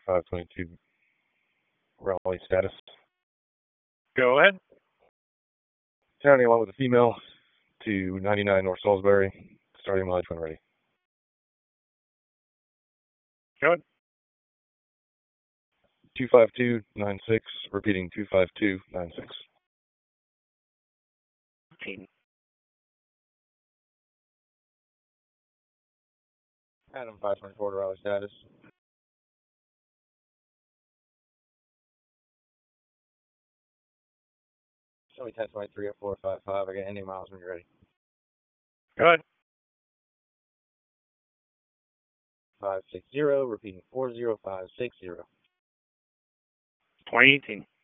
522 Raleigh status. Go ahead. County along with a female to 99 North Salisbury, starting mileage when ready. Go ahead. 25296, repeating 25296. Adam 524 to Raleigh status. Show me 1023 at 455. I get ending miles when you're ready. Go ahead. 560, repeating 40560. 2018.